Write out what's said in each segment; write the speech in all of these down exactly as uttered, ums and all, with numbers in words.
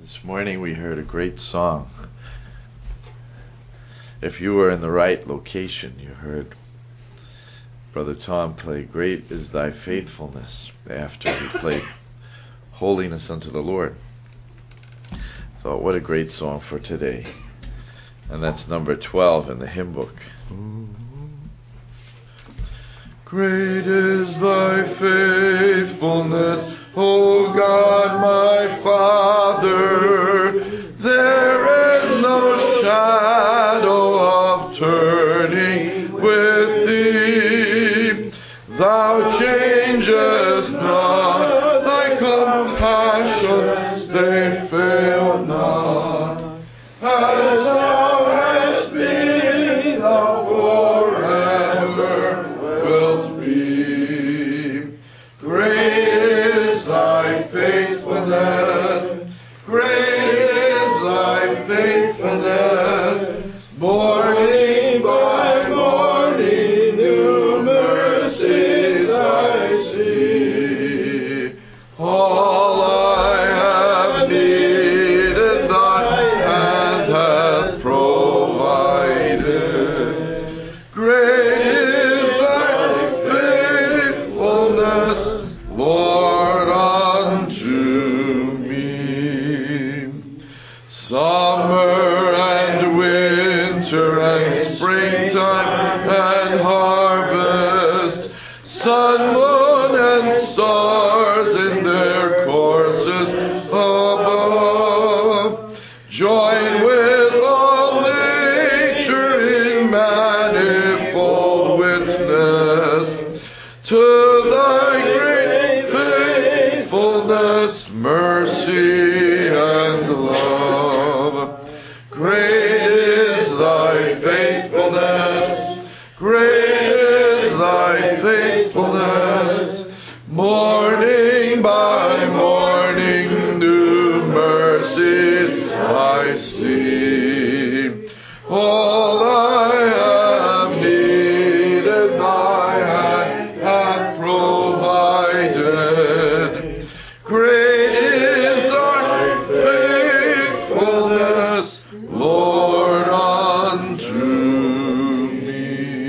This morning we heard a great song. If you were in the right location, you heard Brother Tom play Great is Thy Faithfulness after he played Holiness unto the Lord. I thought, what a great song for today. And that's number twelve in the hymn book. Great is Thy faithfulness, O God my Father. There is no shadow of turning with Thee. Thou changest not, Thy compassions, they fail not. As Thou hast been, Thou forever wilt be. Great is Thy faithfulness, great is Thy faithfulness. Morning by morning new mercies I see. All I have needed Thy hand hath provided. Great is Thy faithfulness, Lord, unto me. Summer and winter and springtime and harvest, sun, moon, and stars in their courses above, join with all nature in manifold witness to Thy great faithfulness, mercy, and love. Great is Thy faithfulness, great is Thy faithfulness. Morning by morning new mercies I see. All I have needed Thy hand hath provided. Great is Thy faithfulness, Lord, unto me.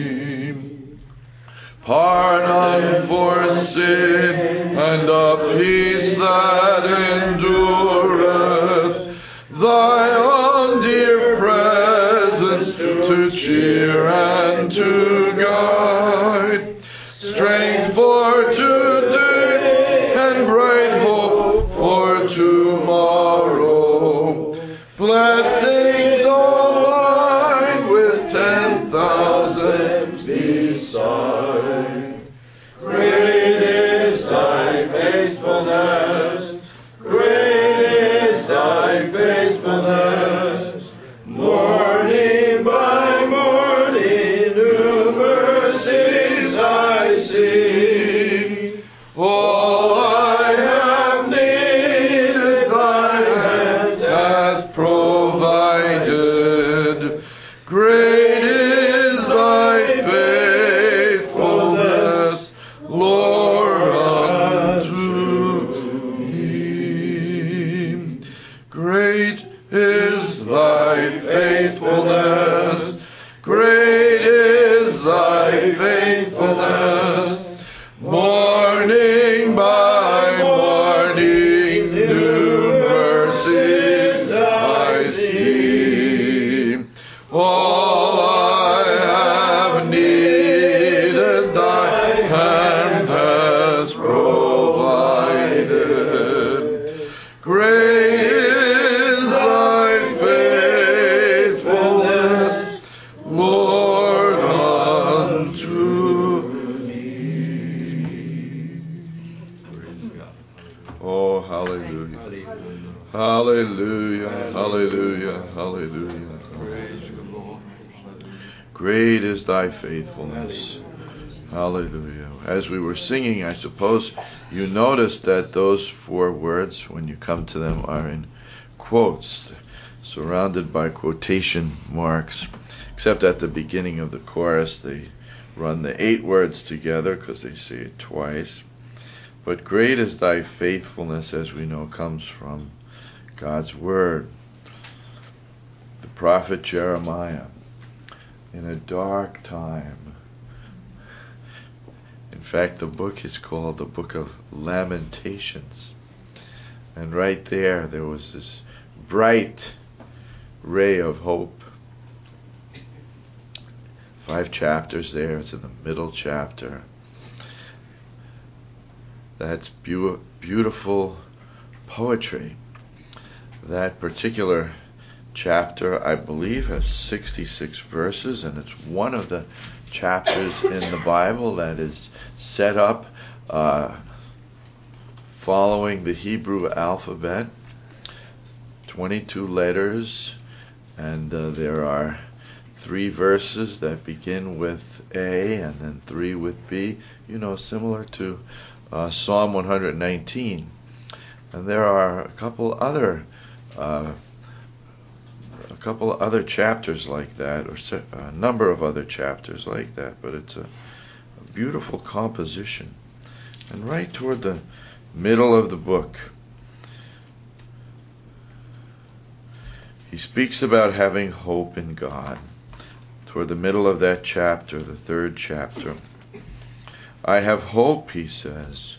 Pardon for sin and a peace that endureth, Thy own dear presence to cheer and to guide, strength for today and bright hope for tomorrow, blessings all mine with ten thousands beside. Great is Thy faithfulness, great is Thy faithfulness. Morning by morning new mercies I see. All I have needed Thy hand hath provided. Great is Thy faithfulness, Lord, unto me. Great is Thy faithfulness, great is Thy faithfulness. Morning by morning new mercies I see. All I have needed Thy hand has provided. Great is Thy faithfulness, Lord, unto me. Praise God. Oh, hallelujah. Hallelujah, hallelujah, hallelujah. Praise the Lord. Great is Thy faithfulness. Hallelujah. As we were singing, I suppose you noticed that those four words, when you come to them, are in quotes, surrounded by quotation marks, except at the beginning of the chorus they run the eight words together because they say it twice. But great is Thy faithfulness, as we know, comes from God's Word. The prophet Jeremiah, in a dark time. In fact, the book is called the Book of Lamentations. And right there, there was this bright ray of hope. Five chapters there. It's in the middle chapter. That's beau- beautiful poetry. That particular chapter, I believe, has sixty-six verses, and it's one of the chapters in the Bible that is set up uh, following the Hebrew alphabet. twenty-two letters, and uh, there are three verses that begin with A and then three with B, you know, similar to uh, Psalm one hundred nineteen. And there are a couple other uh, a couple other chapters like that, or a number of other chapters like that, but it's a, a beautiful composition. And right toward the middle of the book, he speaks about having hope in God. Toward the middle of that chapter, the third chapter, I have hope, he says.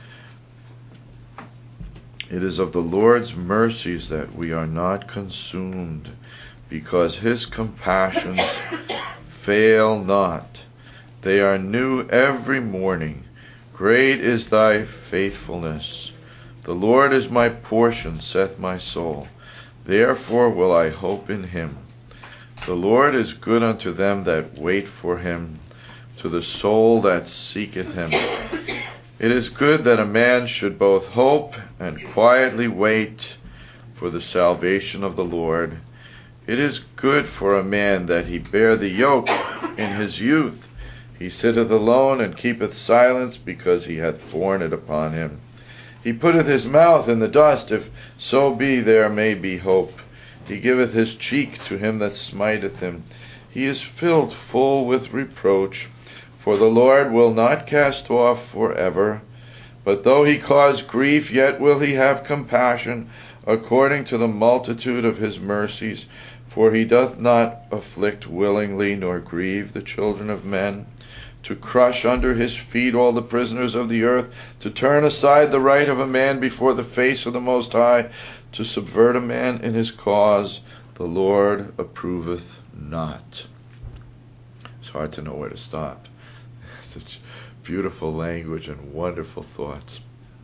It is of the Lord's mercies that we are not consumed, because his compassions fail not. They are new every morning. Great is thy faithfulness. The Lord is my portion, saith my soul. Therefore will I hope in him. The Lord is good unto them that wait for him, to the soul that seeketh him. It is good that a man should both hope and quietly wait for the salvation of the Lord. It is good for a man that he bear the yoke in his youth. He sitteth alone and keepeth silence, because he hath borne it upon him. He putteth his mouth in the dust, if so be there may be hope. He giveth his cheek to him that smiteth him. He is filled full with reproach. For the Lord will not cast off forever. But though he cause grief, yet will he have compassion, according to the multitude of his mercies. For he doth not afflict willingly, nor grieve the children of men. To crush under his feet all the prisoners of the earth, to turn aside the right of a man before the face of the Most High, to subvert a man in his cause, the Lord approveth not. It's hard to know where to stop. Such beautiful language and wonderful thoughts.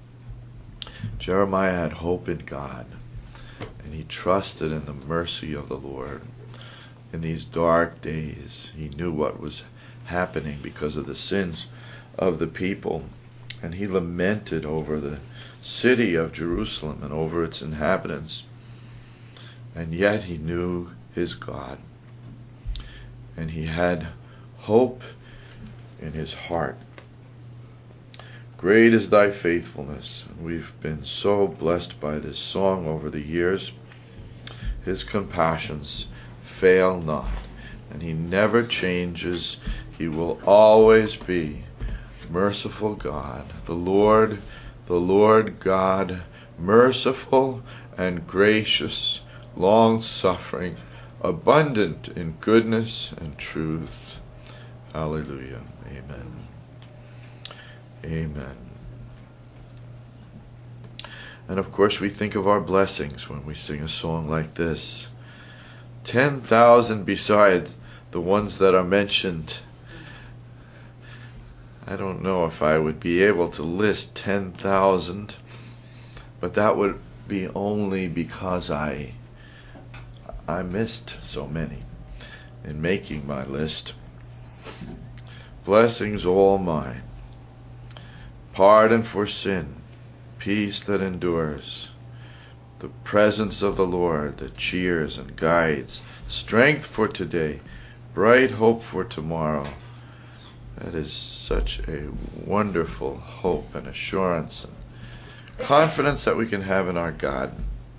Jeremiah had hope in God, and he trusted in the mercy of the Lord. In these dark days, he knew what was happening because of the sins of the people, and he lamented over the city of Jerusalem and over its inhabitants. And yet he knew his God, and he had hope in his heart. Great is thy faithfulness. And we've been so blessed by this song over the years. His compassions fail not, and he never changes. He will always be merciful God. The Lord, the Lord God, merciful and gracious, long-suffering, abundant in goodness and truth. Hallelujah. Amen. Amen. And of course we think of our blessings when we sing a song like this. Ten thousand besides the ones that are mentioned. I don't know if I would be able to list ten thousand, but that would be only because I I missed so many in making my list. Blessings all mine, pardon for sin, peace that endures, the presence of the Lord that cheers and guides, strength for today, bright hope for tomorrow. That is such a wonderful hope and assurance and confidence that we can have in our God.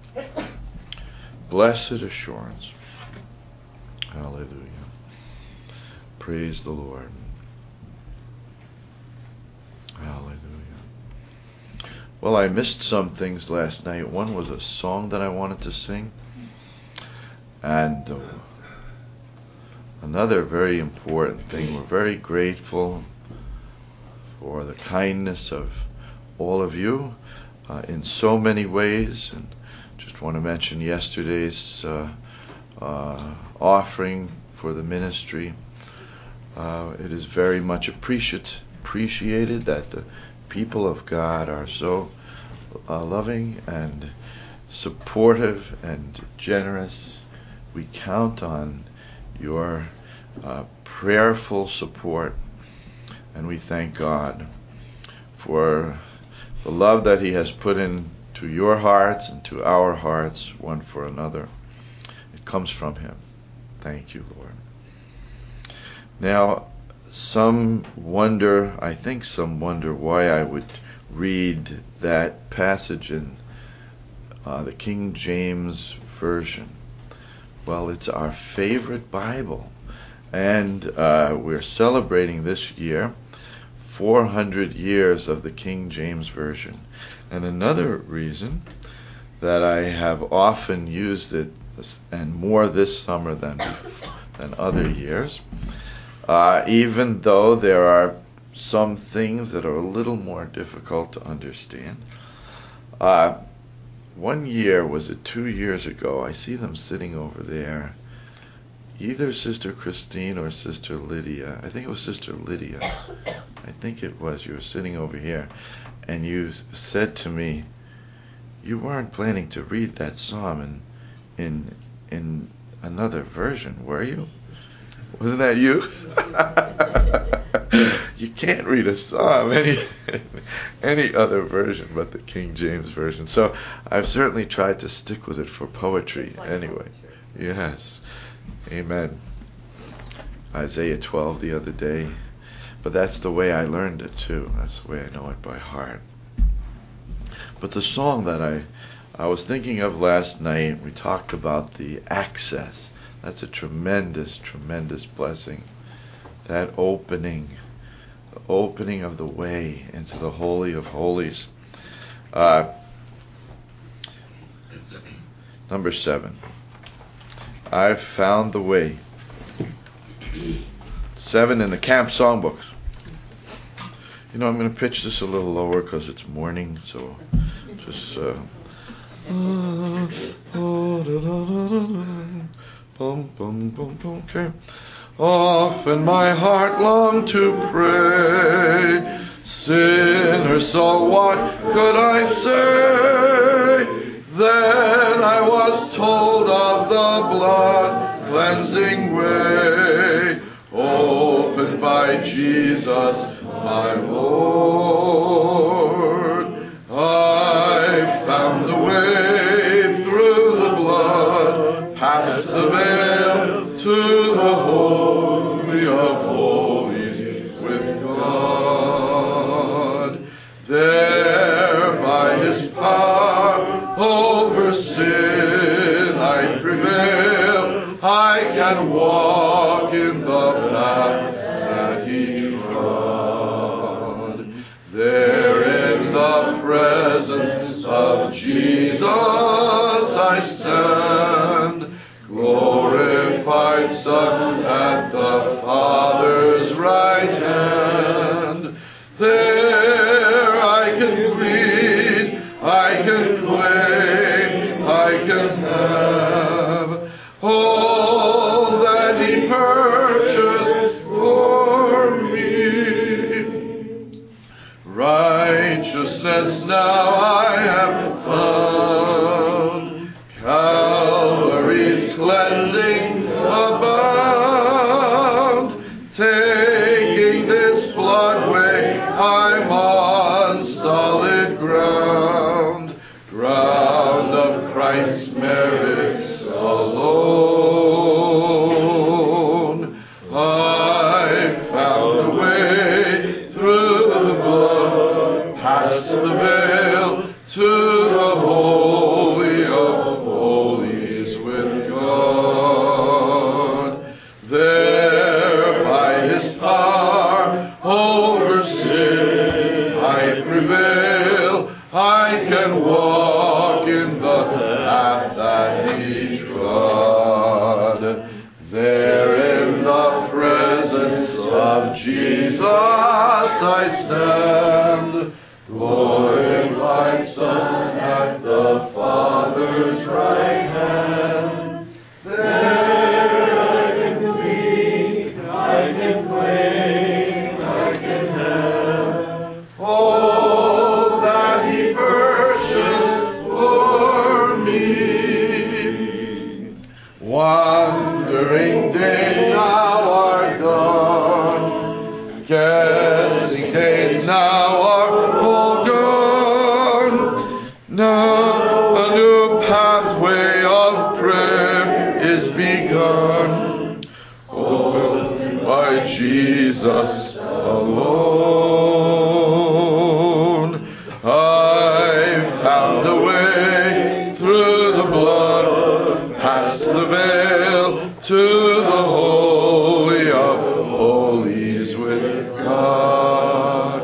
Blessed assurance. Hallelujah. Praise the Lord. Hallelujah. Well, Well, I missed some things last night. One was a song that I wanted to sing. And uh, another very important thing, we're very grateful for the kindness of all of you uh, in so many ways. And just want to mention yesterday's uh, uh, offering for the ministry. Uh, it is very much appreciate, appreciated that the people of God are so uh, loving and supportive and generous. We count on your uh, prayerful support, and we thank God for the love that He has put into your hearts and to our hearts one for another. It comes from Him. Thank you, Lord. Now, some wonder, I think some wonder why I would read that passage in uh, the King James Version. Well, it's our favorite Bible, and uh, we're celebrating this year four hundred years of the King James Version. And another reason that I have often used it, and more this summer than than other years, uh, even though there are some things that are a little more difficult to understand. Uh, One year, was it two years ago, I see them sitting over there, either Sister Christine or Sister Lydia. I think it was Sister Lydia. I think it was. You were sitting over here, and you said to me, you weren't planning to read that psalm in in, in another version, were you? Wasn't that you? You can't read a psalm any any other version but the King James Version. So I've certainly tried to stick with it for poetry like anyway. Poetry. Yes. Amen. Isaiah twelve the other day. But that's the way I learned it too. That's the way I know it by heart. But the song that I I was thinking of last night, we talked about the access. That's a tremendous, tremendous blessing. That opening, the opening of the way into the Holy of Holies. Uh, number seven. I've found the way. Seven in the camp songbooks. You know, I'm going to pitch this a little lower because it's morning, so just... Uh, Bum, bum, bum, bum, okay. Often my heart longed to pray, sinner, so what could I say? Then I was told of the blood cleansing way, opened by Jesus, my Lord. I found the way through the blood, past the veil to the Holy of Holies with God. There by His power over sin I prevail. I can walk in the path that He trod. There in the presence of Jesus I stand, glorified Son at the Father's right hand. There I can plead, I can claim, I can have all that He purchased for me. Righteousness now I have found, Calvary's cleansing abound. Taking this blood way, I'm on solid ground, ground of Christ's merits alone. I found the way through the blood, past the veil to the Holy of Holies with God. There by His power over sin I prevail. I stand, glorified Son at the Father's right hand. There I can plead, I can claim, I can have all that He purchased for me. Wandering days now are gone, guessing days now are all gone. Now a new pathway of prayer is begun, opened by Jesus alone. I've found a way through the blood, past the veil, to the Holy of Holies with God.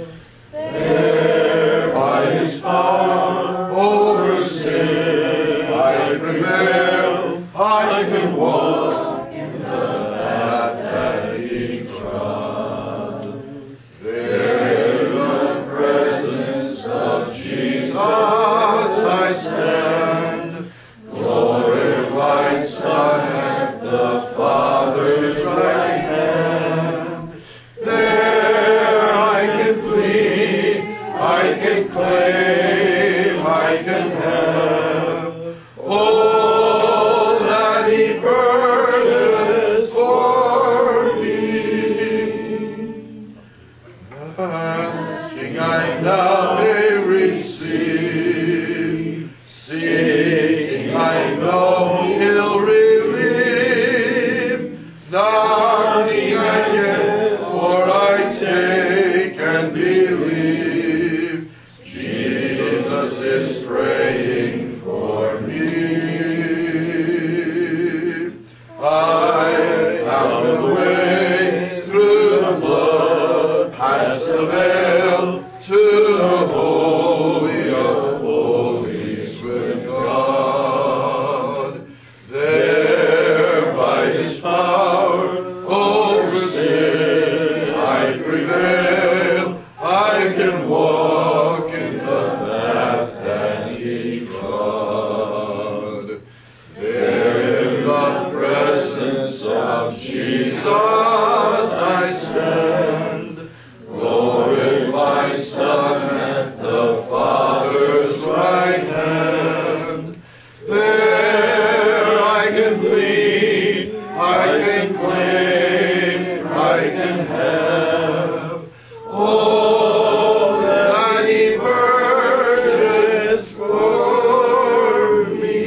There by His power over sin I prevail, I can walk in the path that He trod. There in the presence of Jesus I stand, glorified Son at the Father's right hand. There I can plead, I can claim, I can have all that He purchased for me. Asking I now may receive, seeking I know He'll relieve, knocking I get, for I take and believe. Jesus is praying for me. I found a way through the blood, past the veil, to the Holy of Holies with God. There by His power over sin I prevail, I can walk in the path that He trod. There in the presence of Jesus I stand, glorified Son at the Father's right hand. There I can plead, I can claim, I can have all that He purchased for me.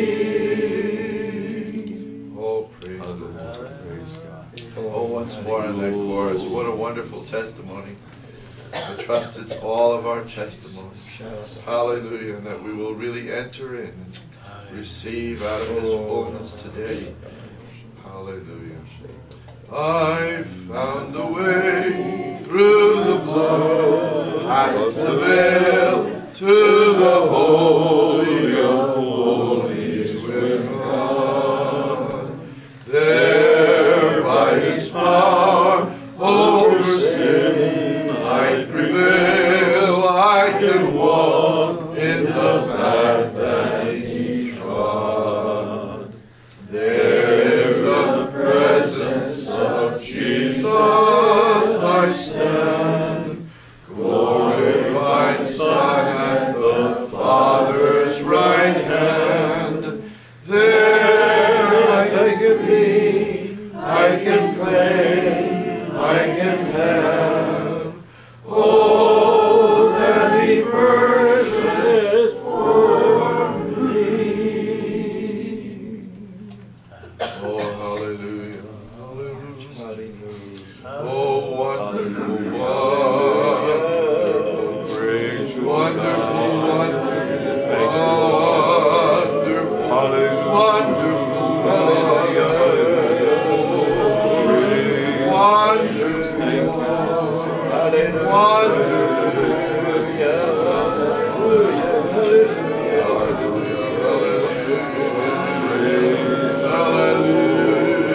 Oh, praise the Lord. Praise God. Oh, once more in that chorus. What a wonderful testimony. I trust it's all of our testimonies. Hallelujah. And that we will really enter in and receive out of His fullness today. Hallelujah. I found a way through the blood, past the veil, to the Holy of Holies with God. There by His power over sin I prevail, I can walk in the path that He trod. There in the presence of Jesus I stand, glorified Son at the Father's right hand. There I can be, I can claim, I can have all that He purchased for me. Oh, hallelujah. Hallelujah. Oh, wonderful, wonderful, praise, wonderful, wonderful, wonderful, wonderful,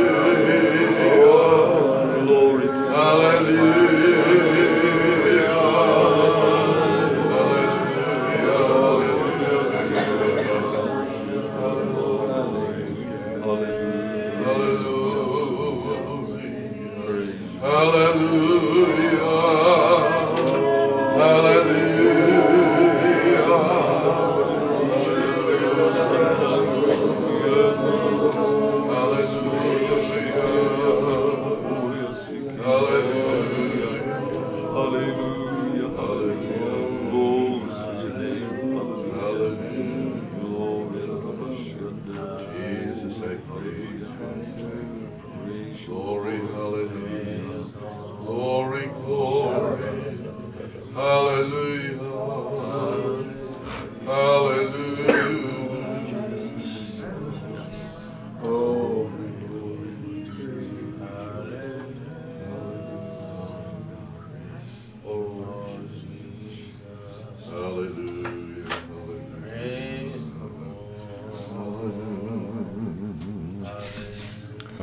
Hallelujah.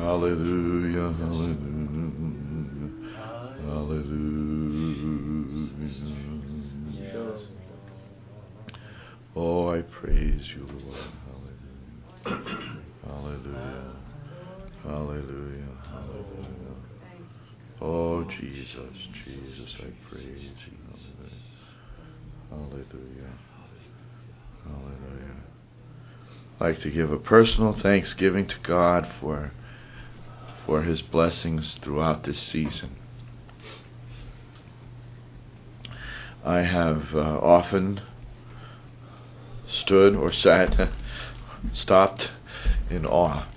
Hallelujah, hallelujah, hallelujah. Oh, I praise you, Lord. Hallelujah. Hallelujah. Hallelujah. Hallelujah. Oh, Jesus, Jesus, I praise you. Hallelujah. Hallelujah. I'd like to give a personal thanksgiving to God for for His blessings throughout this season. I have uh, often stood or sat, stopped in awe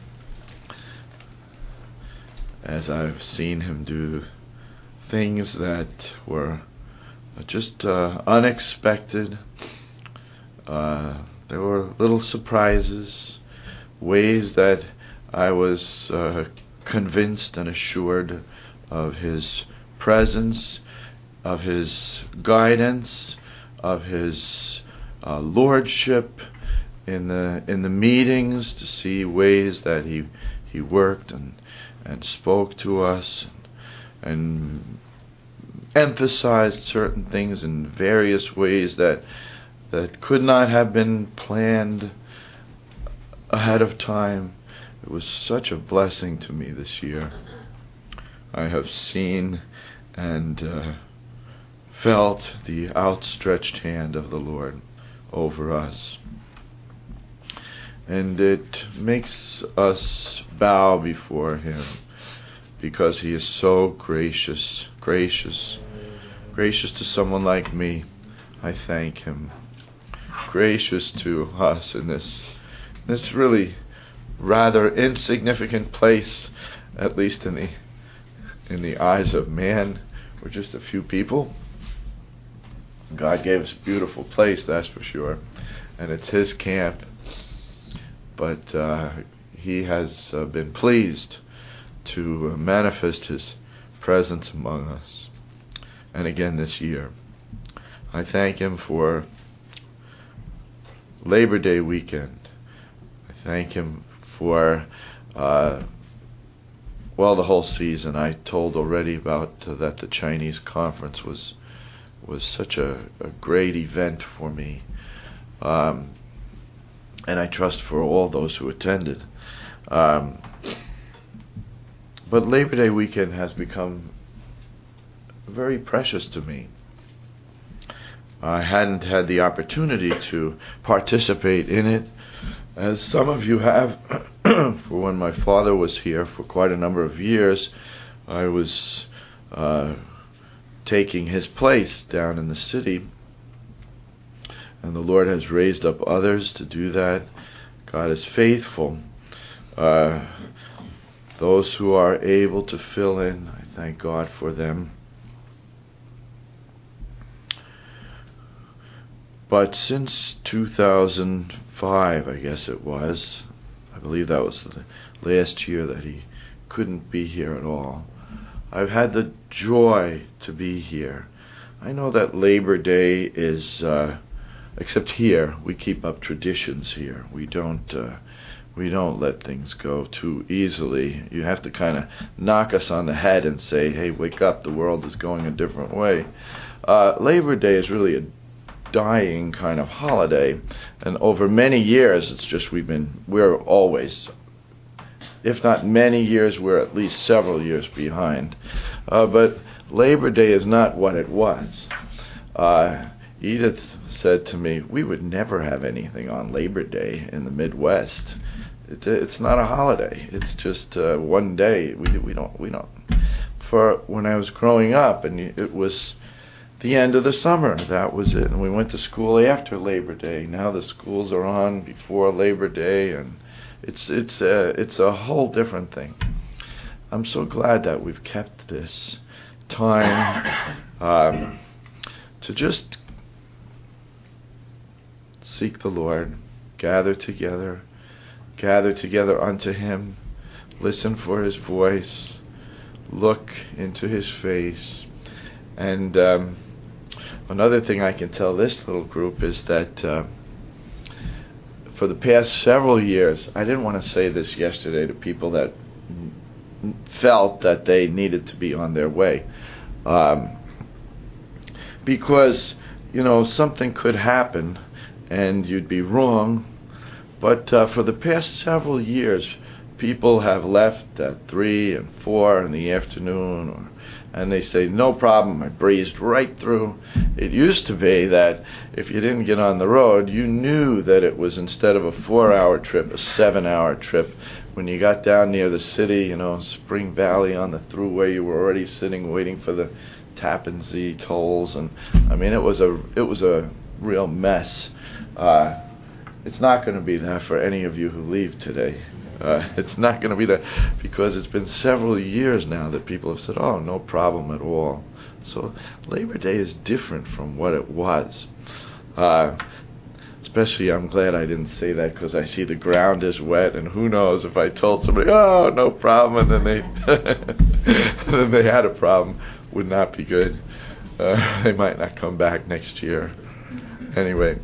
as I've seen Him do things that were just uh, unexpected. Uh, there were little surprises, ways that I was uh, convinced and assured of His presence, of His guidance, of His uh, lordship in the in the meetings, to see ways that He He worked and and spoke to us and, and emphasized certain things in various ways that that could not have been planned ahead of time. It was such a blessing to me this year. I have seen and uh, felt the outstretched hand of the Lord over us. And it makes us bow before Him because He is so gracious, gracious, gracious to someone like me. I thank Him. Gracious to us in this, this really rather insignificant place, at least in the in the eyes of man. We're just a few people. God gave us a beautiful place, that's for sure, and it's His camp. But uh, He has uh, been pleased to uh, manifest His presence among us. And again this year, I thank Him for Labor Day weekend. I thank Him for, uh, well, the whole season. I told already about uh, that the Chinese conference was was such a, a great event for me. Um, and I trust for all those who attended. Um, but Labor Day weekend has become very precious to me. I hadn't had the opportunity to participate in it, as some of you have. For when my father was here for quite a number of years, I was uh, taking his place down in the city. And the Lord has raised up others to do that. God is faithful. Uh, those who are able to fill in, I thank God for them. But since two thousand five, I guess it was, I believe that was the last year that he couldn't be here at all, I've had the joy to be here. I know that Labor Day is, uh, except here, we keep up traditions here. We don't, uh, we don't let things go too easily. You have to kind of knock us on the head and say, hey, wake up, the world is going a different way. Uh, Labor Day is really a dying kind of holiday, and over many years, it's just we've been, we're always, if not many years, we're at least several years behind. Uh, but Labor Day is not what it was. Uh, Edith said to me, we would never have anything on Labor Day in the Midwest. It, it's not a holiday. It's just uh, one day. We we don't we don't. For when I was growing up, and it was the end of the summer, that was it. And we went to school after Labor Day. Now the schools are on before Labor Day, and it's it's a, it's a whole different thing. I'm so glad that we've kept this time um, to just seek the Lord, gather together, gather together unto Him, listen for His voice, look into His face. And um, another thing I can tell this little group is that uh, for the past several years, I didn't want to say this yesterday to people that felt that they needed to be on their way. Um, because, you know, something could happen and you'd be wrong. But uh, for the past several years, people have left at three and four in the afternoon, or, and they say, no problem, I breezed right through. It used to be that if you didn't get on the road, you knew that it was, instead of a four-hour trip, a seven-hour trip. When you got down near the city, you know, Spring Valley on the thruway, you were already sitting waiting for the Tappan Zee tolls, and I mean, it was a it was a real mess. Uh, it's not going to be that for any of you who leave today. Uh, it's not going to be that, because it's been several years now that people have said, oh, no problem at all. So Labor Day is different from what it was. Uh, especially, I'm glad I didn't say that, because I see the ground is wet, and who knows if I told somebody, oh, no problem, and then they, and then they had a problem, would not be good. Uh, they might not come back next year. Anyway,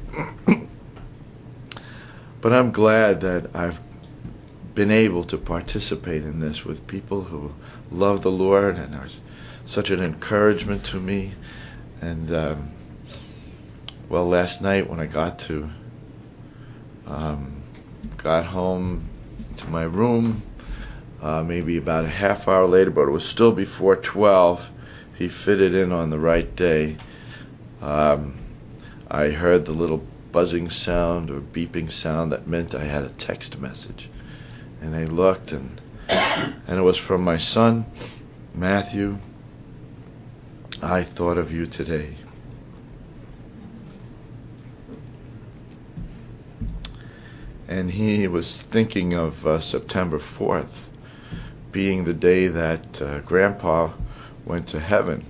but I'm glad that I've been able to participate in this with people who love the Lord and are such an encouragement to me. And um, well, last night when I got to um, got home to my room, uh, maybe about a half hour later, but it was still before twelve. He fitted in on the right day. Um, I heard the little buzzing sound or beeping sound that meant I had a text message. And I looked, and and it was from my son, Matthew. I thought of you today. And he was thinking of uh, September fourth being the day that uh, Grandpa went to heaven.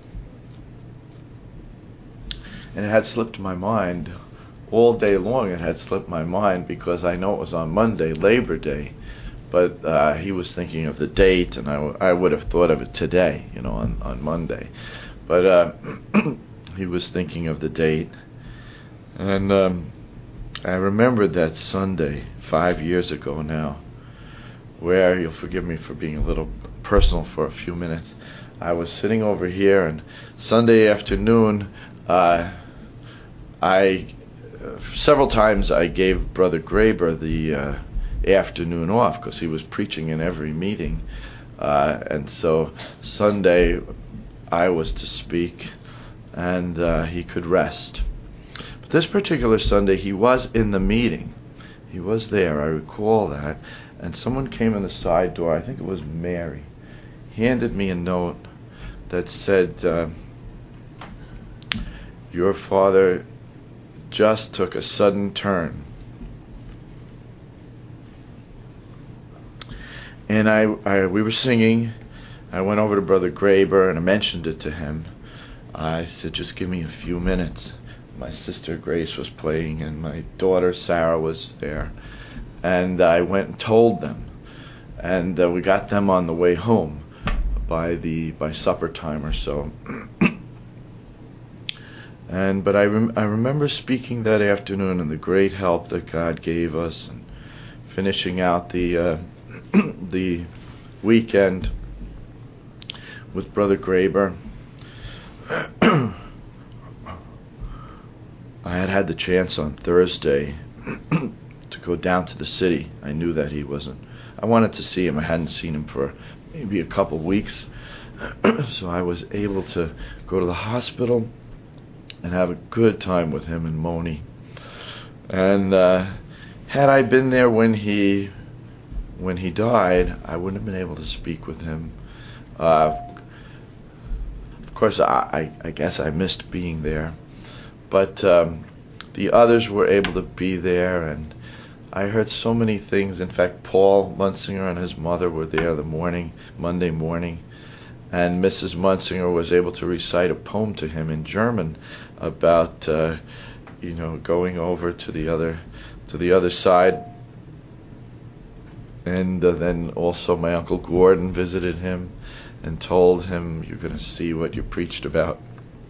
And it had slipped my mind. All day long it had slipped my mind, because I know it was on Monday, Labor Day. But uh, he was thinking of the date, and I, w- I would have thought of it today, you know, on, on Monday. But uh, he was thinking of the date. And um, I remembered that Sunday, five years ago now, where, you'll forgive me for being a little personal for a few minutes, I was sitting over here, and Sunday afternoon, uh, I, uh, several times I gave Brother Graber the uh, afternoon off, because he was preaching in every meeting, uh, and so Sunday I was to speak, and uh, he could rest. But this particular Sunday he was in the meeting. He was there, I recall that, and someone came in the side door, I think it was Mary, handed me a note that said, uh, your father just took a sudden turn. And I, I, we were singing. I went over to Brother Graber and I mentioned it to him. I said, just give me a few minutes. My sister Grace was playing and my daughter Sarah was there. And I went and told them. And uh, we got them on the way home by the by supper time or so. And but I rem- I remember speaking that afternoon and the great help that God gave us, and finishing out the uh, the weekend with Brother Graber. I had had the chance on Thursday to go down to the city. I knew that he wasn't. I wanted to see him. I hadn't seen him for maybe a couple weeks, so I was able to go to the hospital and have a good time with him and Moni. And uh, had I been there when he when he died, I wouldn't have been able to speak with him. Uh, of course, I, I, I guess I missed being there, but um, the others were able to be there, and I heard so many things. In fact, Paul Munsinger and his mother were there the morning, Monday morning, and Missus Munsinger was able to recite a poem to him in German about, uh, you know, going over to the other, to the other side. And uh, then also my Uncle Gordon visited him and told him, "You're going to see what you preached about."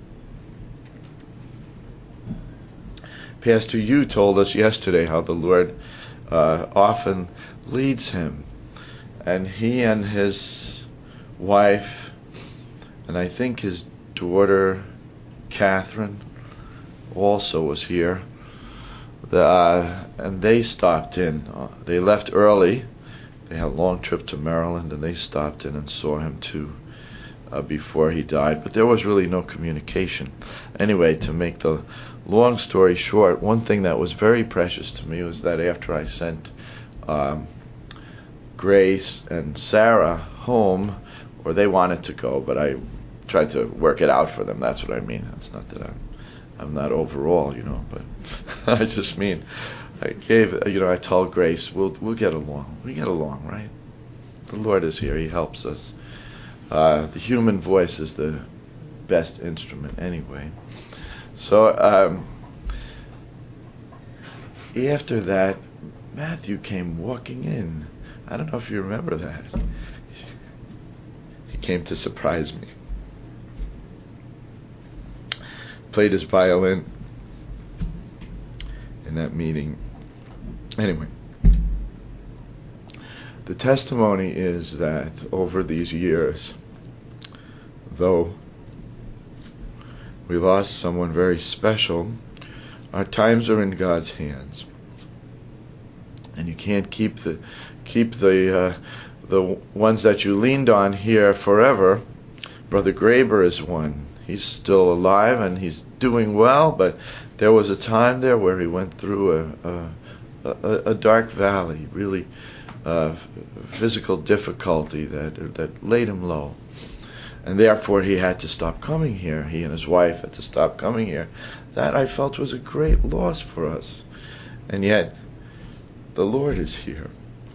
Pastor Yu told us yesterday how the Lord uh, often leads him and he and his wife, and I think his daughter Catherine also was here. The, uh, and they stopped in. Uh, they left early. They had a long trip to Maryland, and they stopped in and saw him too uh, before he died. But there was really no communication. Anyway, to make the long story short, one thing that was very precious to me was that after I sent um, Grace and Sarah home, or they wanted to go, but I tried to work it out for them. That's what I mean. It's not that I'm I'm not overall, you know, but I just mean, I gave, you know, I told Grace, we'll we'll get along. We get along, right? The Lord is here. He helps us. Uh, the human voice is the best instrument anyway. So um, after that, Matthew came walking in. I don't know if you remember that. He came to surprise me. Played his violin in that meeting. Anyway, the testimony is that over these years, though we lost someone very special, our times are in God's hands, and you can't keep the keep the uh, the ones that you leaned on here forever. Brother Graber is one. He's still alive and he's doing well, but there was a time there where he went through a a, a, a dark valley, really uh, physical difficulty that that laid him low, and therefore he had to stop coming here. He and his wife had to stop coming here. That I felt was a great loss for us, and yet the Lord is here,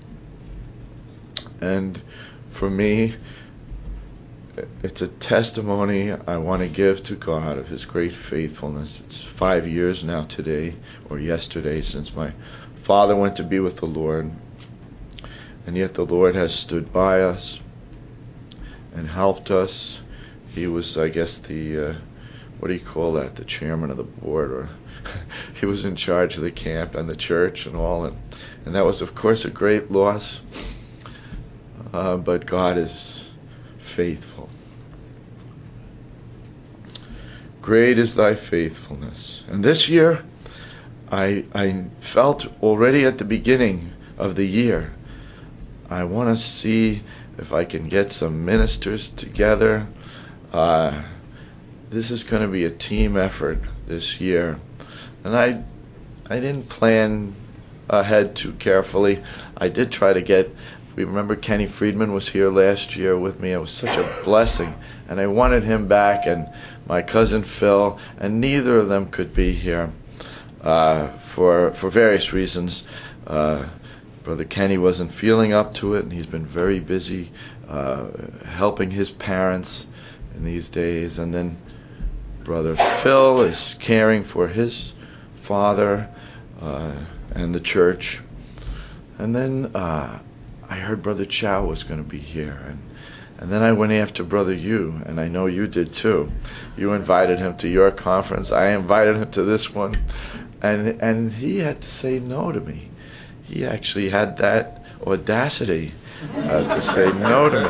and for me, it's a testimony I want to give to God of His great faithfulness. It's five years now today, or yesterday, since my father went to be with the Lord. And yet the Lord has stood by us and helped us. He was, I guess, the, uh, what do you call that, the chairman of the board, or he was in charge of the camp and the church and all. And, and that was, of course, a great loss. Uh, but God is faithful. Great is thy faithfulness. And this year, I I felt already at the beginning of the year, I want to see if I can get some ministers together. Uh, this is going to be a team effort this year. And I I didn't plan ahead too carefully. I did try to get, we remember Kenny Friedman was here last year with me. It was such a blessing. And I wanted him back, and my cousin Phil, and neither of them could be here uh, for for various reasons. Uh, Brother Kenny wasn't feeling up to it, and he's been very busy uh, helping his parents in these days. And then Brother Phil is caring for his father uh, and the church. And then uh, I heard Brother Chow was going to be here, and and then I went after Brother Yu, and I know you did too. You invited him to your conference. I invited him to this one, and and he had to say no to me. He actually had that audacity uh, to say no to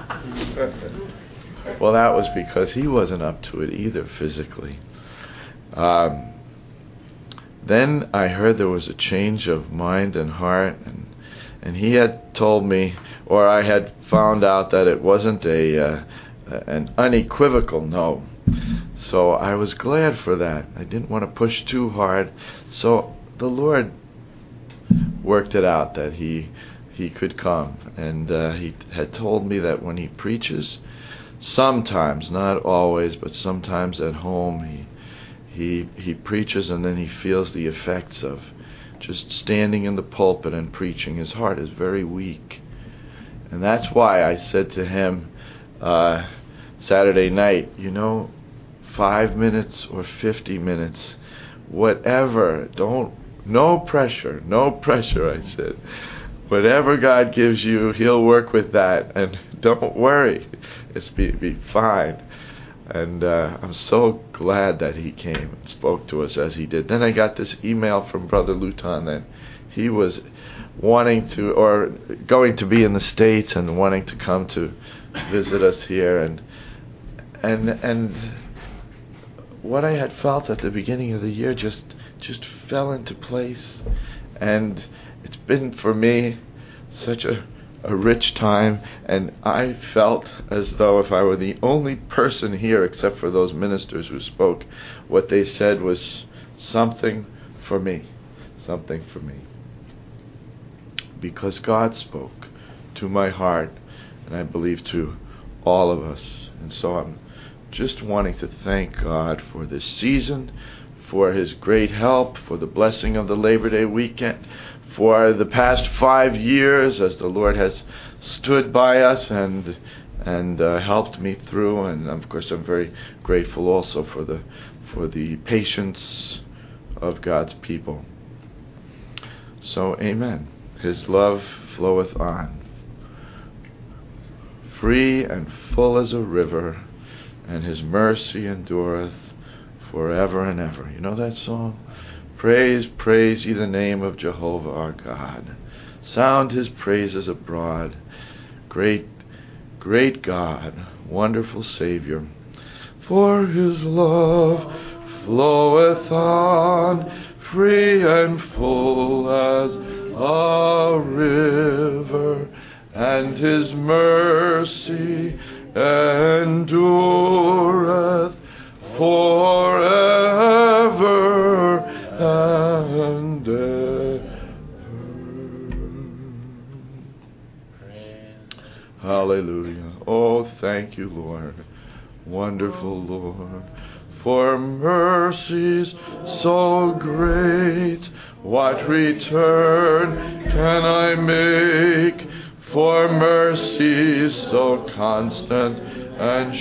me. Well, that was because he wasn't up to it either physically. Um, then I heard there was a change of mind and heart, and and he had told me, or I had found out that it wasn't a uh, an unequivocal no. So I was glad for that. I didn't want to push too hard. So the Lord worked it out that he he could come, and uh, he had told me that when he preaches, sometimes, not always, but sometimes at home, he he he preaches and then he feels the effects of just standing in the pulpit and preaching. His heart is very weak. And that's why I said to him uh, Saturday night, you know, five minutes or fifty minutes, whatever, don't, no pressure, no pressure, I said. Whatever God gives you, He'll work with that, and don't worry, it's be, be fine. And uh, I'm so glad that he came and spoke to us as he did. Then I got this email from Brother Luton that he was wanting to, or going to be in the States and wanting to come to visit us here, and and and what I had felt at the beginning of the year just just fell into place, and it's been for me such a a rich time, and I felt as though if I were the only person here except for those ministers who spoke, what they said was something for me, something for me. Because God spoke to my heart, and I believe to all of us. And so I'm just wanting to thank God for this season, for His great help, for the blessing of the Labor Day weekend, for the past five years as the Lord has stood by us and and uh, helped me through. And of course I'm very grateful also for the for the patience of God's people. So amen. His love floweth on, free and full as a river, and His mercy endureth forever and ever. You know that song? Praise, praise ye the name of Jehovah our God. Sound His praises abroad. Great, great God, wonderful Savior. For His love floweth on, free and full as a river, and His mercy endureth forever and ever. Hallelujah. Oh, thank you, Lord. Wonderful Lord. For mercies so great, what return can I make? For mercies so constant and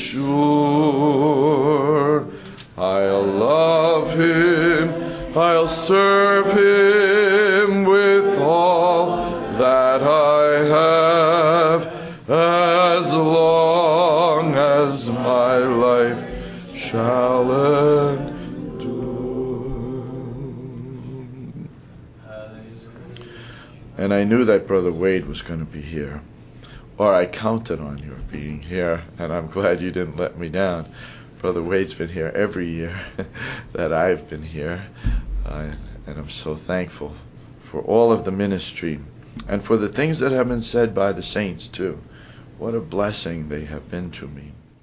sure, I'll love Him, I'll serve Him with all that I have, as long as my life shall endure. And I knew that Brother Wade was going to be here, or I counted on your being here, and I'm glad you didn't let me down. Brother Wade's been here every year that I've been here, uh, and I'm so thankful for all of the ministry and for the things that have been said by the saints too. What a blessing they have been to me.